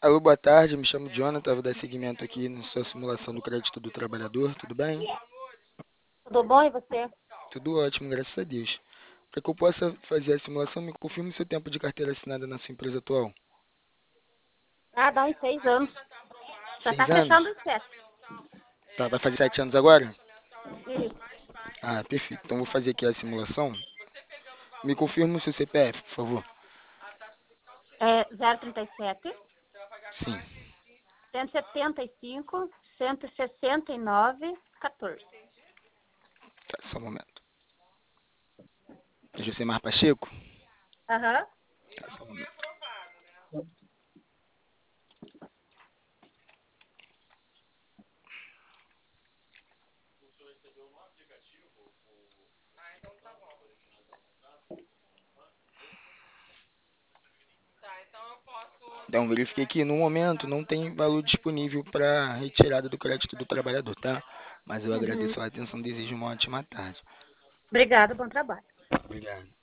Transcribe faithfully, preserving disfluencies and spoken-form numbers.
Alô, boa tarde, me chamo Jonathan, vou dar seguimento aqui na sua simulação do crédito do trabalhador, tudo bem? Tudo bom e você? Tudo ótimo, graças a Deus. Para que eu possa fazer a simulação, me confirme seu tempo de carteira assinada na sua empresa atual. Ah, dá uns seis anos. Já tá Seis fechando anos? os sete. Tá, vai fazer sete anos agora? Isso. Ah, perfeito. Então vou fazer aqui a simulação. Me confirme o seu C P F, por favor. É zero trinta e sete, Sim, cento e setenta e cinco, cento e sessenta e nove, quatorze. tá, só um momento. É Josemar Pacheco? Aham. Tá, só um momento. Então, verifiquei que no momento não tem valor disponível para retirada do crédito do trabalhador, tá? Mas eu Uhum. agradeço a atenção, desejo uma ótima tarde. Obrigada, bom trabalho. Obrigado.